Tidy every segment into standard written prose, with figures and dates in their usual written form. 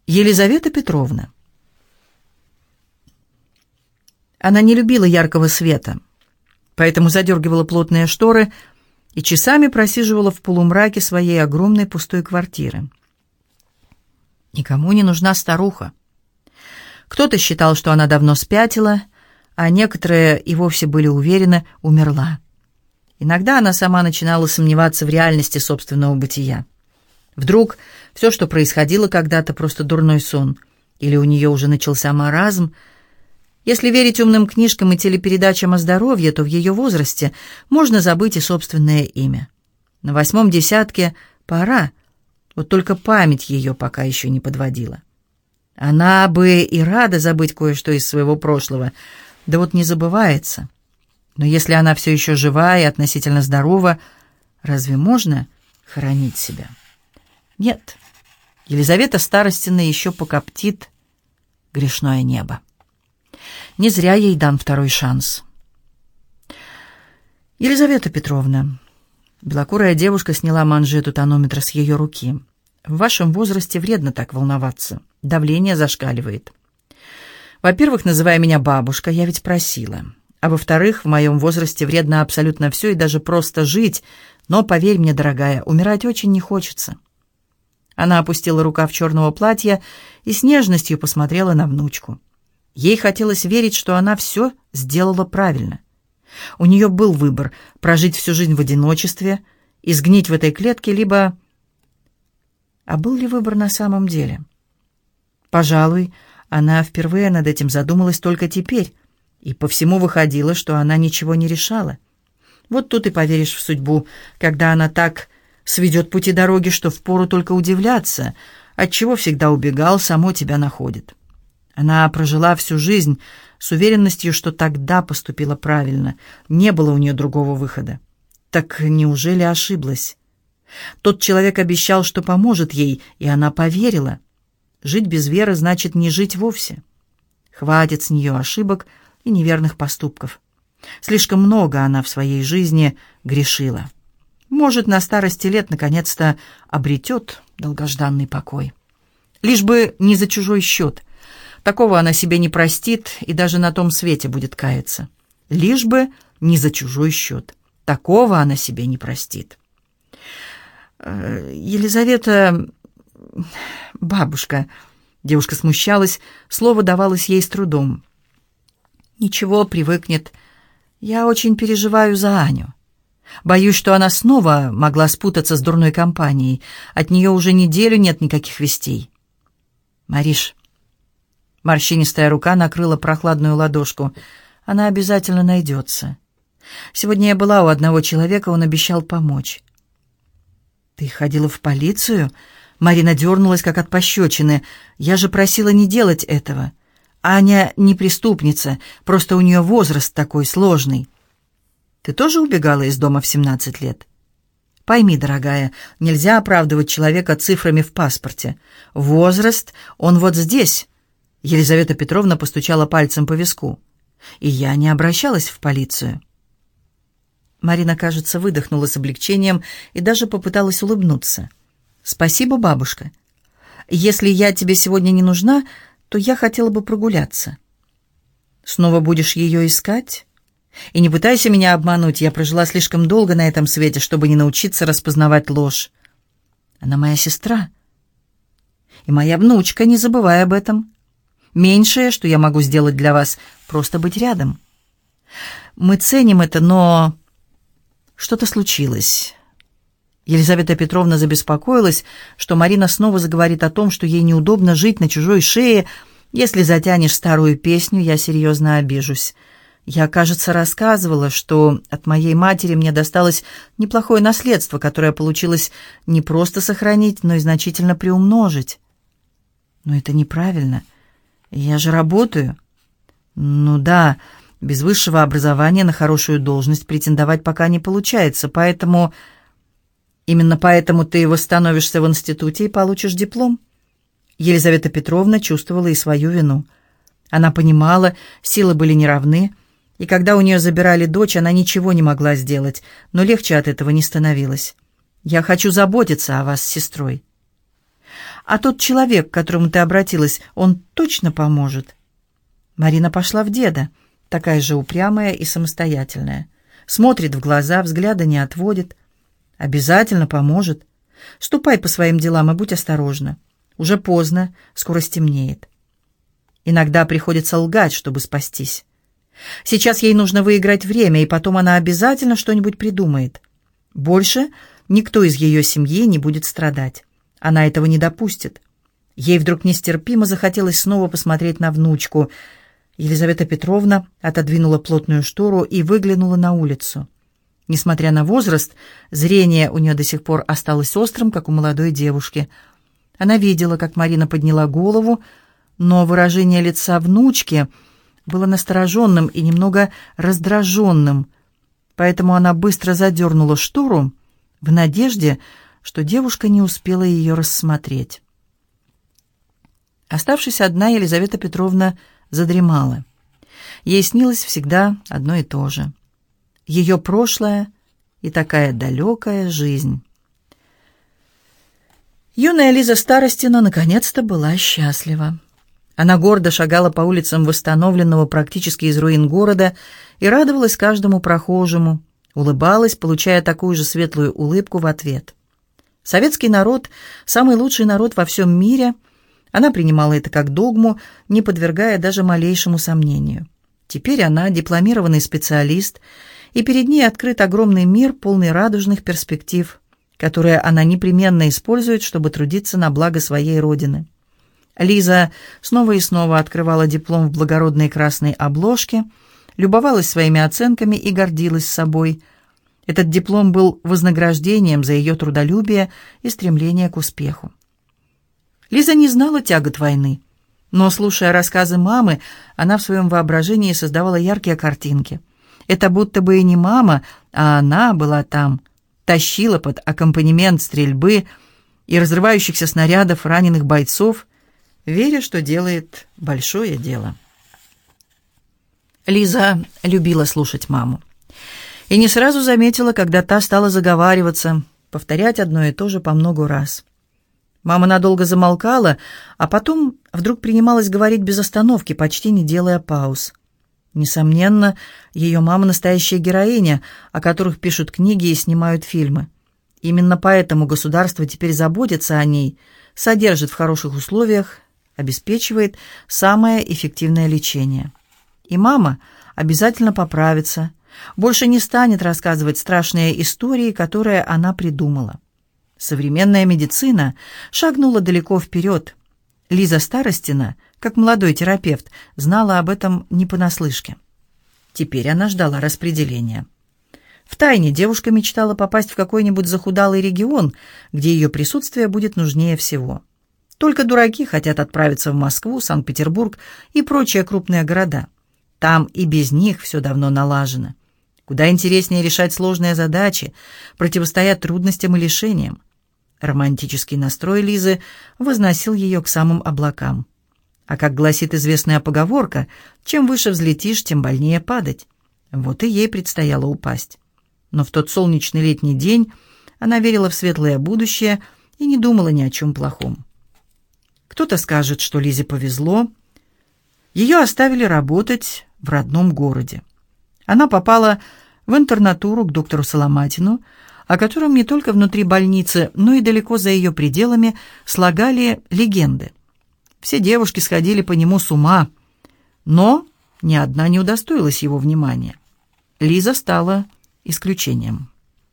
Елизавета Петровна. Она не любила яркого света, поэтому задергивала плотные шторы и часами просиживала в полумраке своей огромной пустой квартиры. Никому не нужна старуха. Кто-то считал, что она давно спятила, а некоторые и вовсе были уверены, умерла. Иногда она сама начинала сомневаться в реальности собственного бытия. Вдруг все, что происходило когда-то, просто дурной сон, или у нее уже начался маразм. Если верить умным книжкам и телепередачам о здоровье, то в ее возрасте можно забыть и собственное имя. На 8-м десятке пора, вот только память ее пока еще не подводила. Она бы и рада забыть кое-что из своего прошлого, да вот не забывается. Но если она все еще жива и относительно здорова, разве можно хоронить себя? Нет, Елизавета Старостина еще покоптит грешное небо. Не зря ей дан второй шанс. Елизавета Петровна. Белокурая девушка сняла манжету тонометра с ее руки. В вашем возрасте вредно так волноваться. Давление зашкаливает. Во-первых, называя меня бабушка, я ведь просила. А во-вторых, в моем возрасте вредно абсолютно все и даже просто жить. Но, поверь мне, дорогая, умирать очень не хочется. Она опустила рукав черного платья и с нежностью посмотрела на внучку. Ей хотелось верить, что она все сделала правильно. У нее был выбор – прожить всю жизнь в одиночестве, изгнить в этой клетке, либо… А был ли выбор на самом деле? Пожалуй, она впервые над этим задумалась только теперь, и по всему выходило, что она ничего не решала. Вот тут и поверишь в судьбу, когда она так сведет пути дороги, что впору только удивляться, отчего всегда убегал, само тебя находит. Она прожила всю жизнь с уверенностью, что тогда поступила правильно, не было у нее другого выхода. Так неужели ошиблась? Тот человек обещал, что поможет ей, и она поверила. Жить без веры значит не жить вовсе. Хватит с нее ошибок и неверных поступков. Слишком много она в своей жизни грешила. Может, на старости лет наконец-то обретет долгожданный покой. Лишь бы не за чужой счет. Такого она себе не простит и даже на том свете будет каяться. Лишь бы не за чужой счет. Такого она себе не простит. Елизавета... бабушка... Девушка смущалась, слово давалось ей с трудом. «Ничего, привыкнет. Я очень переживаю за Аню. Боюсь, что она снова могла спутаться с дурной компанией. От нее уже неделю нет никаких вестей». «Мариш...» Морщинистая рука накрыла прохладную ладошку. «Она обязательно найдется. Сегодня я была у одного человека, он обещал помочь». «Ты ходила в полицию?» Марина дернулась, как от пощечины. «Я же просила не делать этого. Аня не преступница, просто у нее возраст такой сложный». «Ты тоже убегала из дома в 17 лет?» «Пойми, дорогая, нельзя оправдывать человека цифрами в паспорте. Возраст, он вот здесь». Елизавета Петровна постучала пальцем по виску. «И я не обращалась в полицию». Марина, кажется, выдохнула с облегчением и даже попыталась улыбнуться. «Спасибо, бабушка. Если я тебе сегодня не нужна, то я хотела бы прогуляться». «Снова будешь ее искать? И не пытайся меня обмануть, я прожила слишком долго на этом свете, чтобы не научиться распознавать ложь. Она моя сестра. И моя внучка, не забывай об этом. Меньшее, что я могу сделать для вас, просто быть рядом. Мы ценим это, но что-то случилось». Елизавета Петровна забеспокоилась, что Марина снова заговорит о том, что ей неудобно жить на чужой шее. «Если затянешь старую песню, я серьезно обижусь. Я, кажется, рассказывала, что от моей матери мне досталось неплохое наследство, которое получилось не просто сохранить, но и значительно приумножить». «Но это неправильно. Я же работаю». «Ну да, без высшего образования на хорошую должность претендовать пока не получается, поэтому...» «Именно поэтому ты восстановишься в институте и получишь диплом». Елизавета Петровна чувствовала и свою вину. Она понимала, силы были неравны, и когда у нее забирали дочь, она ничего не могла сделать, но легче от этого не становилось. «Я хочу заботиться о вас с сестрой». «А тот человек, к которому ты обратилась, он точно поможет?» Марина пошла в деда, такая же упрямая и самостоятельная. Смотрит в глаза, взгляда не отводит. «Обязательно поможет. Ступай по своим делам и будь осторожна. Уже поздно, скоро стемнеет». Иногда приходится лгать, чтобы спастись. Сейчас ей нужно выиграть время, и потом она обязательно что-нибудь придумает. Больше никто из ее семьи не будет страдать. Она этого не допустит. Ей вдруг нестерпимо захотелось снова посмотреть на внучку. Елизавета Петровна отодвинула плотную штору и выглянула на улицу. Несмотря на возраст, зрение у нее до сих пор осталось острым, как у молодой девушки. Она видела, как Марина подняла голову, но выражение лица внучки было настороженным и немного раздраженным, поэтому она быстро задернула штору в надежде, что девушка не успела ее рассмотреть. Оставшись одна, Елизавета Петровна задремала. Ей снилось всегда одно и то же. Ее прошлое и такая далекая жизнь. Юная Лиза Старостина наконец-то была счастлива. Она гордо шагала по улицам восстановленного практически из руин города и радовалась каждому прохожему, улыбалась, получая такую же светлую улыбку в ответ. Советский народ – самый лучший народ во всем мире. Она принимала это как догму, не подвергая даже малейшему сомнению. Теперь она дипломированный специалист, и перед ней открыт огромный мир, полный радужных перспектив, которые она непременно использует, чтобы трудиться на благо своей родины. Лиза снова и снова открывала диплом в благородной красной обложке, любовалась своими оценками и гордилась собой. Этот диплом был вознаграждением за ее трудолюбие и стремление к успеху. Лиза не знала тягот войны, но, слушая рассказы мамы, она в своем воображении создавала яркие картинки. Это будто бы и не мама, а она была там, тащила под аккомпанемент стрельбы и разрывающихся снарядов раненых бойцов, веря, что делает большое дело. Лиза любила слушать маму и не сразу заметила, когда та стала заговариваться, повторять одно и то же по много раз. Мама надолго замолкала, а потом вдруг принималась говорить без остановки, почти не делая пауз. Несомненно, ее мама настоящая героиня, о которых пишут книги и снимают фильмы. Именно поэтому государство теперь заботится о ней, содержит в хороших условиях, обеспечивает самое эффективное лечение. И мама обязательно поправится, больше не станет рассказывать страшные истории, которые она придумала. Современная медицина шагнула далеко вперед. Лиза Старостина, как молодой терапевт, знала об этом не понаслышке. Теперь она ждала распределения. Втайне девушка мечтала попасть в какой-нибудь захудалый регион, где ее присутствие будет нужнее всего. Только дураки хотят отправиться в Москву, Санкт-Петербург и прочие крупные города. Там и без них все давно налажено. Куда интереснее решать сложные задачи, противостоять трудностям и лишениям. Романтический настрой Лизы возносил ее к самым облакам. А как гласит известная поговорка, чем выше взлетишь, тем больнее падать. Вот и ей предстояло упасть. Но в тот солнечный летний день она верила в светлое будущее и не думала ни о чем плохом. Кто-то скажет, что Лизе повезло. Ее оставили работать в родном городе. Она попала в интернатуру к доктору Соломатину, о котором не только внутри больницы, но и далеко за ее пределами слагали легенды. Все девушки сходили по нему с ума, но ни одна не удостоилась его внимания. Лиза стала исключением.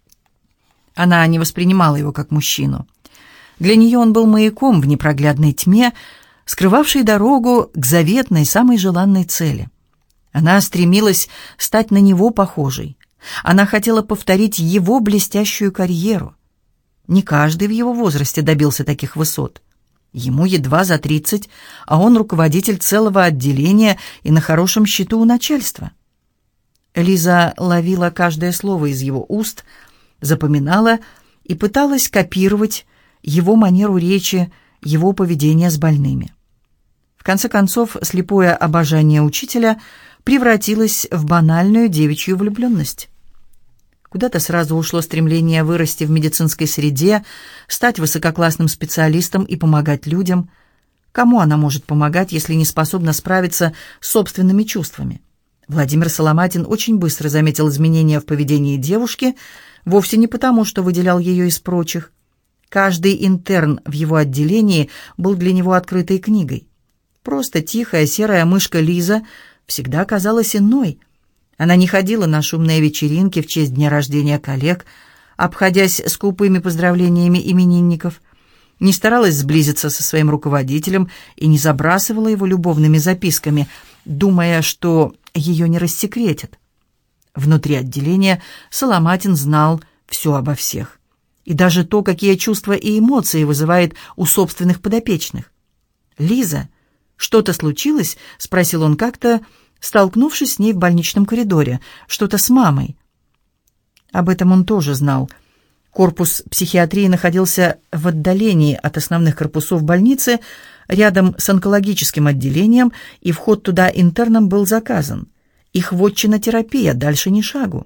Она не воспринимала его как мужчину. Для нее он был маяком в непроглядной тьме, скрывавшей дорогу к заветной, самой желанной цели. Она стремилась стать на него похожей. Она хотела повторить его блестящую карьеру. Не каждый в его возрасте добился таких высот. Ему едва за 30, а он руководитель целого отделения и на хорошем счету у начальства. Лиза ловила каждое слово из его уст, запоминала и пыталась копировать его манеру речи, его поведение с больными. В конце концов, слепое обожание учителя превратилось в банальную девичью влюбленность. Куда-то сразу ушло стремление вырасти в медицинской среде, стать высококлассным специалистом и помогать людям. Кому она может помогать, если не способна справиться с собственными чувствами? Владимир Соломатин очень быстро заметил изменения в поведении девушки, вовсе не потому, что выделял ее из прочих. Каждый интерн в его отделении был для него открытой книгой. Просто тихая серая мышка Лиза всегда казалась иной. Она не ходила на шумные вечеринки в честь дня рождения коллег, обходясь скупыми поздравлениями именинников, не старалась сблизиться со своим руководителем и не забрасывала его любовными записками, думая, что ее не рассекретят. Внутри отделения Соломатин знал все обо всех. И даже то, какие чувства и эмоции вызывает у собственных подопечных. «Лиза, что-то случилось?» — спросил он как-то, столкнувшись с ней в больничном коридоре. «Что-то с мамой». Об этом он тоже знал. Корпус психиатрии находился в отдалении от основных корпусов больницы, рядом с онкологическим отделением, и вход туда интернам был заказан. Их вотчина терапия, дальше ни шагу.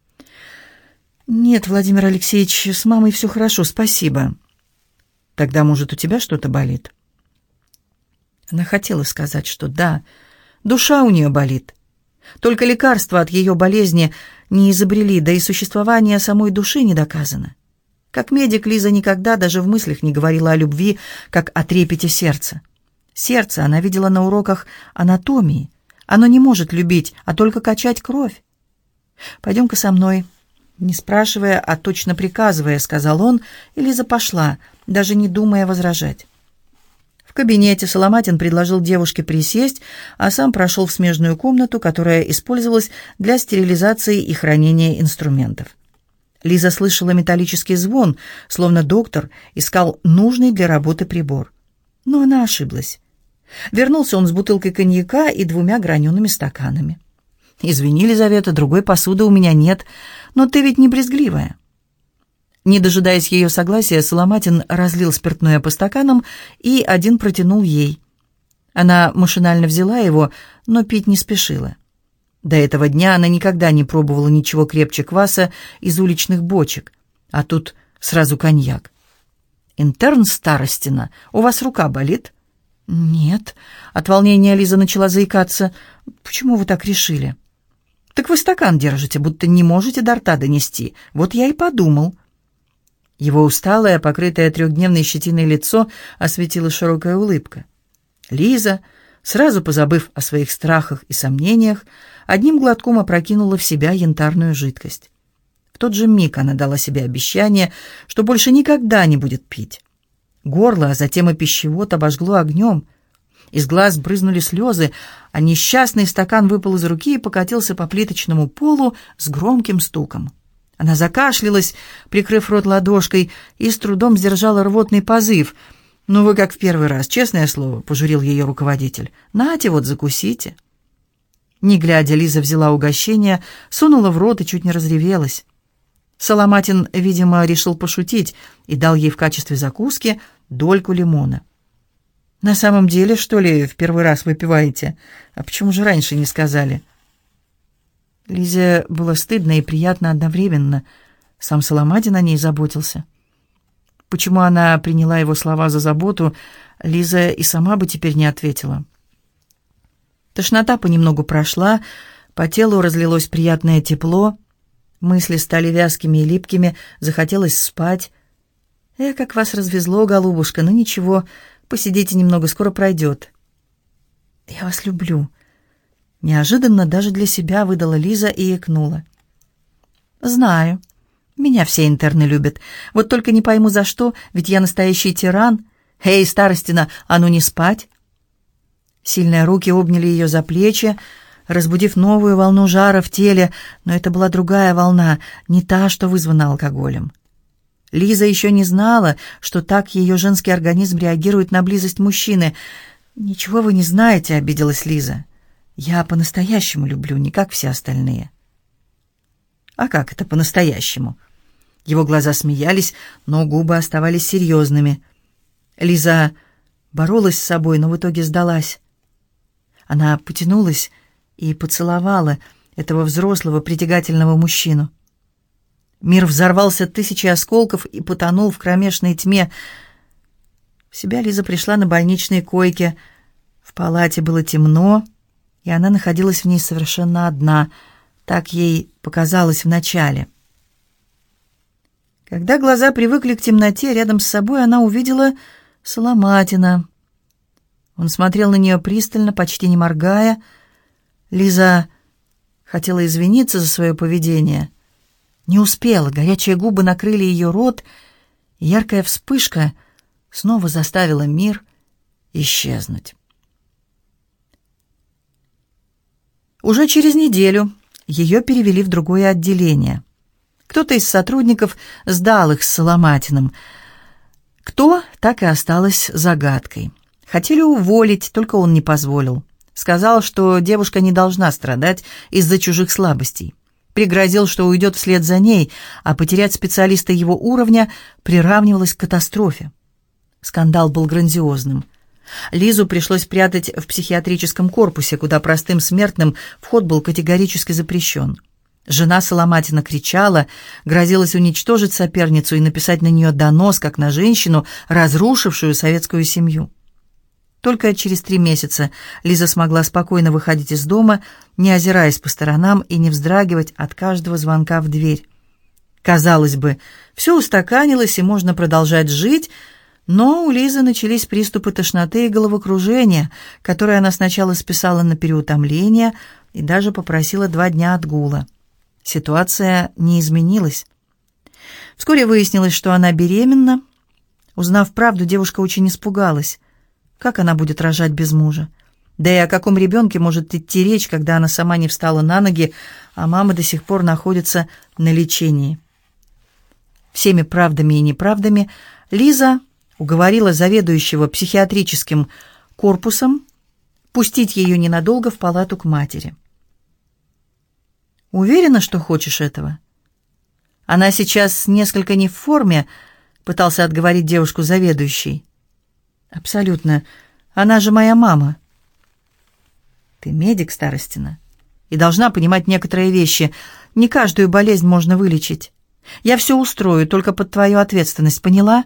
«Нет, Владимир Алексеевич, с мамой все хорошо, спасибо». «Тогда, может, у тебя что-то болит?» Она хотела сказать, что да, душа у нее болит. Только лекарства от ее болезни не изобрели, да и существование самой души не доказано. Как медик Лиза никогда даже в мыслях не говорила о любви, как о трепете сердца. Сердце она видела на уроках анатомии. Оно не может любить, а только качать кровь. «Пойдем-ка со мной». Не спрашивая, а точно приказывая, сказал он, и Лиза пошла, даже не думая возражать. В кабинете Соломатин предложил девушке присесть, а сам прошел в смежную комнату, которая использовалась для стерилизации и хранения инструментов. Лиза слышала металлический звон, словно доктор искал нужный для работы прибор. Но она ошиблась. Вернулся он с бутылкой коньяка и 2 гранеными стаканами. «Извини, Лизавета, другой посуды у меня нет, но ты ведь не брезгливая». Не дожидаясь ее согласия, Соломатин разлил спиртное по стаканам и один протянул ей. Она машинально взяла его, но пить не спешила. До этого дня она никогда не пробовала ничего крепче кваса из уличных бочек, а тут сразу коньяк. «Интерн Старостина, у вас рука болит?» «Нет». От волнения Лиза начала заикаться. «Почему вы так решили?» «Так вы стакан держите, будто не можете до рта донести. Вот я и подумал». Его усталое, покрытое 3-дневной щетиной лицо осветила широкая улыбка. Лиза, сразу позабыв о своих страхах и сомнениях, одним глотком опрокинула в себя янтарную жидкость. В тот же миг она дала себе обещание, что больше никогда не будет пить. Горло, а затем и пищевод обожгло огнем. Из глаз брызнули слезы, а несчастный стакан выпал из руки и покатился по плиточному полу с громким стуком. Она закашлялась, прикрыв рот ладошкой, и с трудом сдержала рвотный позыв. «Ну вы как в первый раз, честное слово», — пожурил ее руководитель. «Нате вот, закусите». Не глядя, Лиза взяла угощение, сунула в рот и чуть не разревелась. Соломатин, видимо, решил пошутить и дал ей в качестве закуски дольку лимона. «На самом деле, что ли, в первый раз выпиваете? А почему же раньше не сказали?» Лизе было стыдно и приятно одновременно. Сам Соломатин о ней заботился. Почему она приняла его слова за заботу, Лиза и сама бы теперь не ответила. Тошнота понемногу прошла, по телу разлилось приятное тепло, мысли стали вязкими и липкими, захотелось спать. Как вас развезло, голубушка, ну ничего, посидите немного, скоро пройдет». «Я вас люблю», — неожиданно даже для себя выдала Лиза и икнула. «Знаю, меня все интерны любят, вот только не пойму за что, ведь я настоящий тиран. Эй, Старостина, а ну не спать!» Сильные руки обняли ее за плечи, разбудив новую волну жара в теле, но это была другая волна, не та, что вызвана алкоголем. Лиза еще не знала, что так ее женский организм реагирует на близость мужчины. «Ничего вы не знаете», — обиделась Лиза. «Я по-настоящему люблю, не как все остальные». «А как это по-настоящему?» Его глаза смеялись, но губы оставались серьезными. Лиза боролась с собой, но в итоге сдалась. Она потянулась и поцеловала этого взрослого, притягательного мужчину. Мир взорвался тысячей осколков и потонул в кромешной тьме. В себя Лиза пришла на больничной койке. В палате было темно, и она находилась в ней совершенно одна. Так ей показалось вначале. Когда глаза привыкли к темноте, рядом с собой она увидела Соломатина. Он смотрел на нее пристально, почти не моргая. Лиза хотела извиниться за свое поведение. Не успела, горячие губы накрыли ее рот, и яркая вспышка снова заставила мир исчезнуть. Уже через неделю ее перевели в другое отделение. Кто-то из сотрудников сдал их с Соломатиным. Кто, так и осталось загадкой. Хотели уволить, только он не позволил. Сказал, что девушка не должна страдать из-за чужих слабостей. Пригрозил, что уйдет вслед за ней, а потерять специалиста его уровня приравнивалось к катастрофе. Скандал был грандиозным. Лизу пришлось прятать в психиатрическом корпусе, куда простым смертным вход был категорически запрещен. Жена Соломатина кричала, грозилась уничтожить соперницу и написать на нее донос, как на женщину, разрушившую советскую семью. Только через 3 месяца Лиза смогла спокойно выходить из дома, не озираясь по сторонам и не вздрагивать от каждого звонка в дверь. Казалось бы, все устаканилось и можно продолжать жить, но у Лизы начались приступы тошноты и головокружения, которые она сначала списала на переутомление и даже попросила 2 дня отгула. Ситуация не изменилась. Вскоре выяснилось, что она беременна. Узнав правду, девушка очень испугалась. Как она будет рожать без мужа? Да и о каком ребенке может идти речь, когда она сама не встала на ноги, а мама до сих пор находится на лечении? Всеми правдами и неправдами Лиза уговорила заведующего психиатрическим корпусом пустить ее ненадолго в палату к матери. «Уверена, что хочешь этого?» «Она сейчас несколько не в форме», — пытался отговорить девушку заведующий. «Абсолютно. Она же моя мама». «Ты медик, Старостина, и должна понимать некоторые вещи. Не каждую болезнь можно вылечить. Я все устрою, только под твою ответственность, поняла?»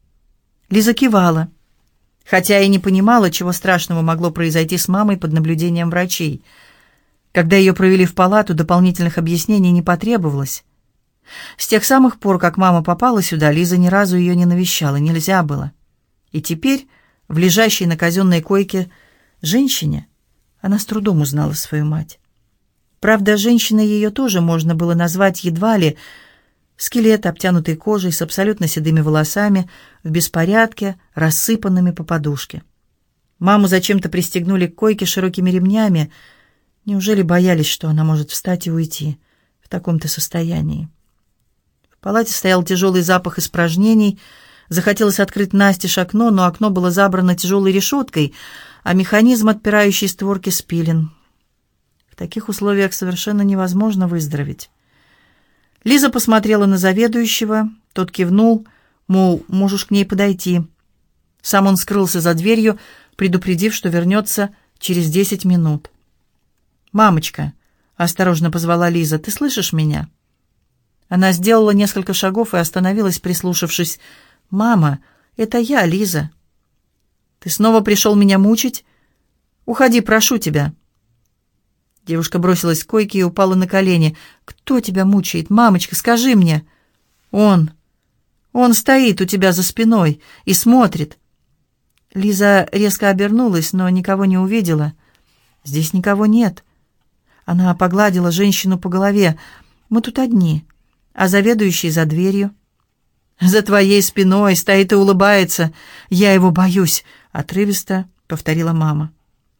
Лиза кивала, хотя и не понимала, чего страшного могло произойти с мамой под наблюдением врачей. Когда ее провели в палату, дополнительных объяснений не потребовалось. С тех самых пор, как мама попала сюда, Лиза ни разу ее не навещала, нельзя было. И теперь, в лежащей на казенной койке женщине, она с трудом узнала свою мать. Правда, женщиной ее тоже можно было назвать едва ли. Скелет, обтянутый кожей, с абсолютно седыми волосами, в беспорядке, рассыпанными по подушке. Маму зачем-то пристегнули к койке широкими ремнями. Неужели боялись, что она может встать и уйти в таком-то состоянии? В палате стоял тяжелый запах испражнений. Захотелось открыть настежь окно, но окно было забрано тяжелой решеткой, а механизм, отпирающий створки, спилен. В таких условиях совершенно невозможно выздороветь. Лиза посмотрела на заведующего, тот кивнул, мол, можешь к ней подойти. Сам он скрылся за дверью, предупредив, что вернется через 10 минут. «Мамочка», — осторожно позвала Лиза, — «ты слышишь меня?» Она сделала несколько шагов и остановилась, прислушавшись. «Мама, это я, Лиза». «Ты снова пришел меня мучить? Уходи, прошу тебя». Девушка бросилась к койке и упала на колени. «Кто тебя мучает? Мамочка, скажи мне». «Он стоит у тебя за спиной и смотрит». Лиза резко обернулась, но никого не увидела. «Здесь никого нет». Она погладила женщину по голове. «Мы тут одни, а заведующий за дверью». «За твоей спиной стоит и улыбается. Я его боюсь», — отрывисто повторила мама.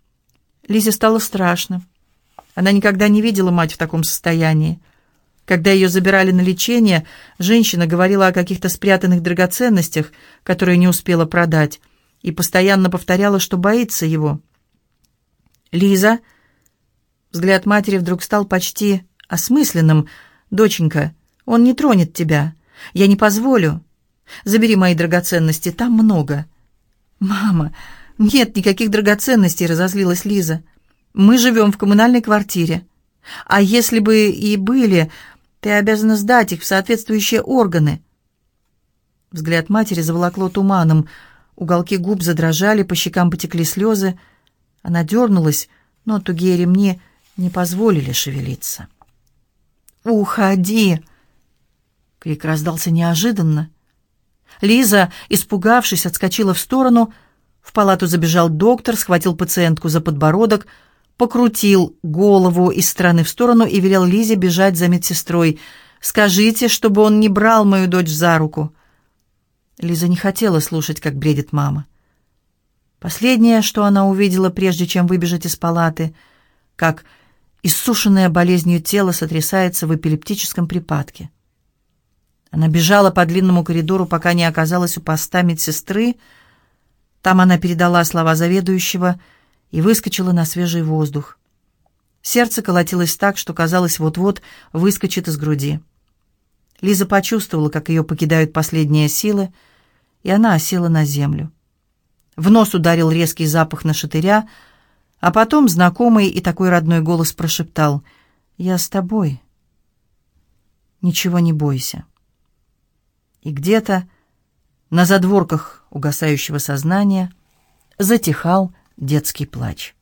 Лизе стало страшно. Она никогда не видела мать в таком состоянии. Когда ее забирали на лечение, женщина говорила о каких-то спрятанных драгоценностях, которые не успела продать, и постоянно повторяла, что боится его. «Лиза...» Взгляд матери вдруг стал почти осмысленным. «Доченька, он не тронет тебя. Я не позволю. Забери мои драгоценности, там много». «Мама, нет никаких драгоценностей», — разозлилась Лиза. «Мы живем в коммунальной квартире. А если бы и были, Ты обязана сдать их в соответствующие органы». Взгляд матери заволокло туманом. Уголки губ задрожали, по щекам потекли слезы. Она дернулась, но тугие ремни не позволили шевелиться. «Уходи!» Крик раздался неожиданно. Лиза, испугавшись, отскочила в сторону. В палату забежал доктор, схватил пациентку за подбородок, покрутил голову из стороны в сторону и велел Лизе бежать за медсестрой. «Скажите, чтобы он не брал мою дочь за руку». Лиза не хотела слушать, как бредит мама. Последнее, что она увидела, прежде чем выбежать из палаты, как иссушенное болезнью тело сотрясается в эпилептическом припадке. Она бежала по длинному коридору, пока не оказалась у поста медсестры. Там она передала слова заведующего и выскочила на свежий воздух. Сердце колотилось так, что казалось, вот-вот выскочит из груди. Лиза почувствовала, как ее покидают последние силы, и она осела на землю. В нос ударил резкий запах нашатыря, а потом знакомый и такой родной голос прошептал: «Я с тобой. Ничего не бойся». И где-то на задворках угасающего сознания затихал детский плач.